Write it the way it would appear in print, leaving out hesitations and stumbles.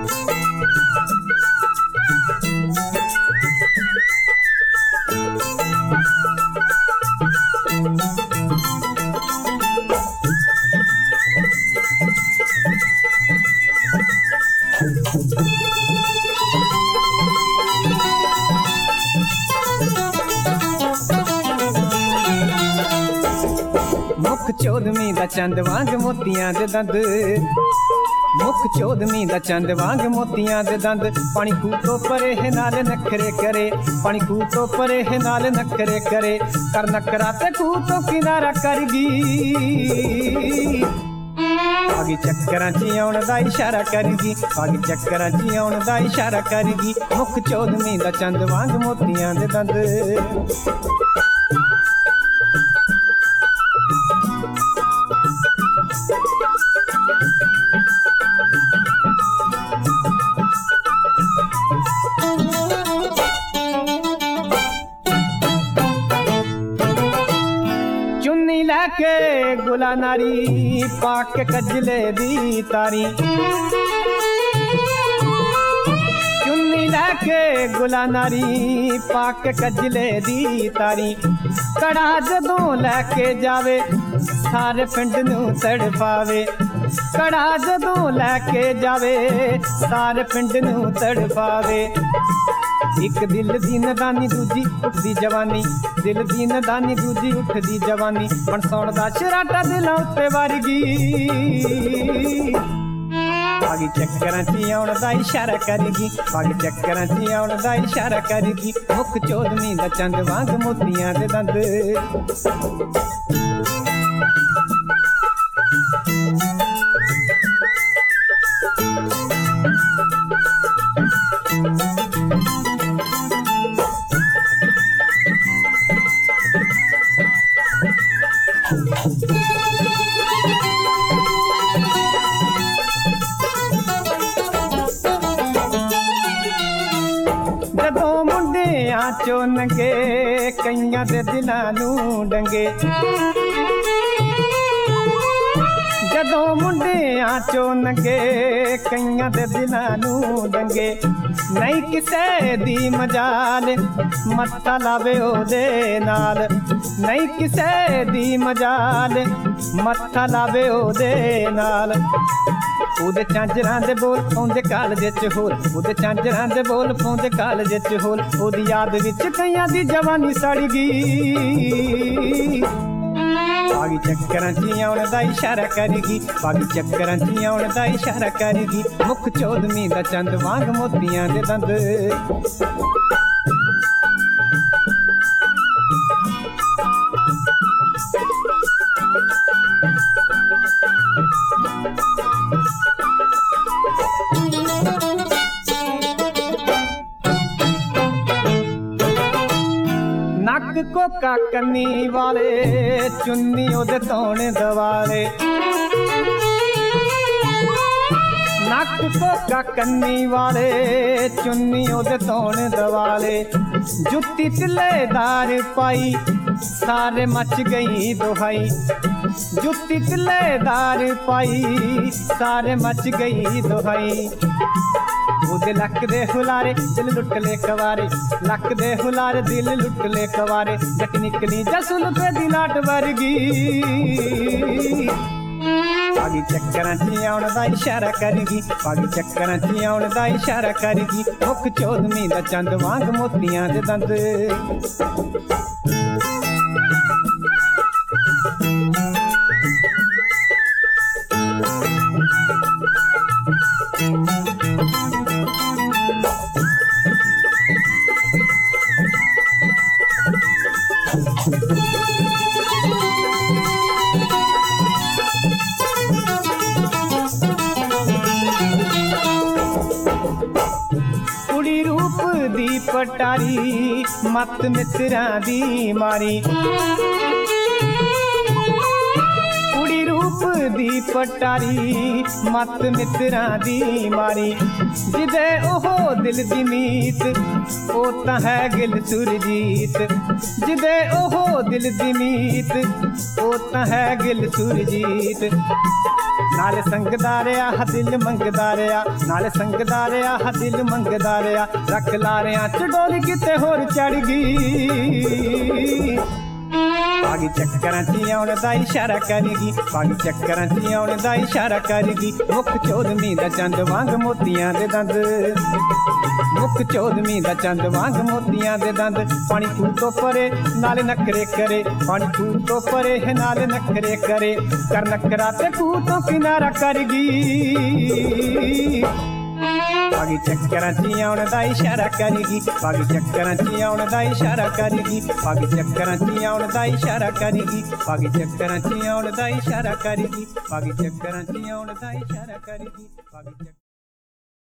ਮੁੱਖ ਚੋਦਵੀਂ ਦਾ ਚੰਦ ਵਾਂਗ ਮੋਤੀਆਂ ਦੇ ਦੰਦ, ਮੁੱਖ ਚੋਦਵੀਂ ਦਾ ਚੰਦ ਵਾਂਗ ਮੋਤੀਆਂ ਦੇ ਦੰਦ। ਪਾਣੀ ਖੂਹ ਤੋਂ ਪਰੇ ਨਾਲ ਨਖਰੇ ਕਰੇ, ਪਾਣੀ ਖੂਹ ਤੋਂ ਪਰੇ ਨਾਲ ਨਖਰੇ ਕਰੇ। ਕਰ ਨਕਰਾ ਤੇ ਖੂਹ ਤੋਂ ਕਿਨਾਰਾ ਕਰ ਗਈ, ਆਗੀ ਚੱਕਰਾਂ 'ਚ ਆਉਣ ਦਾ ਇਸ਼ਾਰਾ ਕਰਗੀ, ਆਗੀ ਚੱਕਰਾਂ 'ਚ ਆਉਣ ਦਾ ਇਸ਼ਾਰਾ ਕਰਗੀ। ਮੁੱਖ ਚੋਦਵੀਂ ਦਾ ਚੰਦ ਵਾਂਗ ਮੋਤੀਆਂ ਦੇ ਦੰਦ। चुन्नी लैके गुला नारी पाक कजले दी तारी, चुन्नी लैके गुला नारी पाक कजले दी तारी। कड़ा जदों लैके जावे सारे पिंड नूं तड़पावे, कड़ा जदों लैके जावे सारे पिंड नूं तड़पावे। एक दिल दी नदानी दूजी उठदी जवानी, दिल दी नदानी दूजी उठदी जवानी। बनसौण दा शराटा दिलां उत्ते वारगी, आगी चक्करां 'च आउण दा इशारा करगी, आगी चक्करां 'च आउण दा इशारा करगी। मुख चोदवीं दा चंद वांग मोतियां दे दंद। जदों मुंडियां चों नंगे कईयां दे दिलां नूं डंगे, जदों मुंडियां चों नंगे कईयां दे दिलां नूं डंगे। नहीं किसे दी मजाल मत्था लावे ओदे नाल, नहीं किसे दी मजाल मत्था लावे ओदे नाल। ਉਹਦੇ ਚਾਂਜਰਾਂ ਦੇ ਬੋਲ ਪਾਉਂਦੇ ਕਾਲਜੇ 'ਚ ਹੋਲ, ਉਹਦੇ ਚਾਂਜਰਾਂ ਦੇ ਬੋਲ ਪਾਉਂਦੇ ਕਾਲਜੇ 'ਚ ਹੋਲ। ਉਹਦੀ ਯਾਦ ਵਿੱਚ ਕਈਆਂ ਦੀ ਜਵਾਨੀ ਸੜ ਗਈ, ਆਗੀ ਚੱਕਰਾਂ 'ਚ ਆਉਣ ਦਾ ਇਸ਼ਾਰਾ ਕਰਗੀ, ਆਗੀ ਚੱਕਰਾਂ 'ਚ ਆਉਣ ਦਾ ਇਸ਼ਾਰਾ ਕਰਗੀ। ਮੁੱਖ ਚੋਦਵੀਂ ਦਾ ਚੰਦ ਵਾਂਗ ਮੋਤੀਆਂ ਦੇ ਦੰਦ। नक कोका कन्नी वाले चुन्नी ओदे तौने दवाले, नक कोका कन्नी वाले चुन्नी ओदे तौने दवाले। जुत्ती तिल्लेदार पाई सारे मच गई दुहाई, जुत्ती तिल्लेदार पाई सारे मच गई दुहाई। ਉਹਦੇ ਲੱਕ ਦੇ ਹੁਲਾਰੇ ਦਿਲ ਲੁੱਟ ਲੈ ਕਵਾਰੇ, ਲੱਕ ਦੇ ਹੁਲਾਰੇ ਦਿਲ ਲੁੱਟ ਲੈ ਕਵਾਰੇ। ਜੱਟ ਨਿਕਲੀ ਜਸੁਲ ਤੇ ਦੀ ਲਾਟ ਵਰਗੀ, ਆਗੀ ਚੱਕਰਾਂ 'ਚ ਆਉਣ ਦਾ ਇਸ਼ਾਰਾ ਕਰਗੀ, ਆਗੀ ਚੱਕਰਾਂ 'ਚ ਆਉਣ ਦਾ ਇਸ਼ਾਰਾ ਕਰਗੀ। ਮੁੱਖ ਚੋਦਵੀਂ ਦਾ ਚੰਦ ਵਾਂਗ ਮੋਤੀਆਂ ਦੇ ਦੰਦ। कुड़ी रूप दी पटारी मत मित्रां दी मारी, कुड़ी रूप रूप दी पटारी मत मित्रां दी मारी जिदे ओहो दिल दी मीत ओ तां है गिल सुरजीत जिदे ओहो दिल दी मीत ओ तां है गिल सुरजीत नाल संगदा रहा हा दिल मंगदा रहा नाल संगदा रहा हा दिल मंगदा रहा रख लारियां च डोली किते होर चढ़ गई बागी चक्करां च आउण दा इशारा करगी बागी चक्करां च आउण दा इशारा करगी मुख चौदवीं दा चंद वांग मोतियां दे दंद मुख चौदवीं दा चंद वांग मोतियां दे दंद पानी खूह तो परे नाल नखरे करे पानी खूह तो परे है नाल नखरे करे कर नखरा ते खूह तो किनारा करगी बागी चक्करां च आउण दा इशारा करगी बागी चक्करां च आउण दा इशारा करगी बागी चक्करां च आउण दा इशारा करगी बागी चक्करां च आउण दा इशारा करगी बागी चक्करां च आउण दा इशारा करगी बागी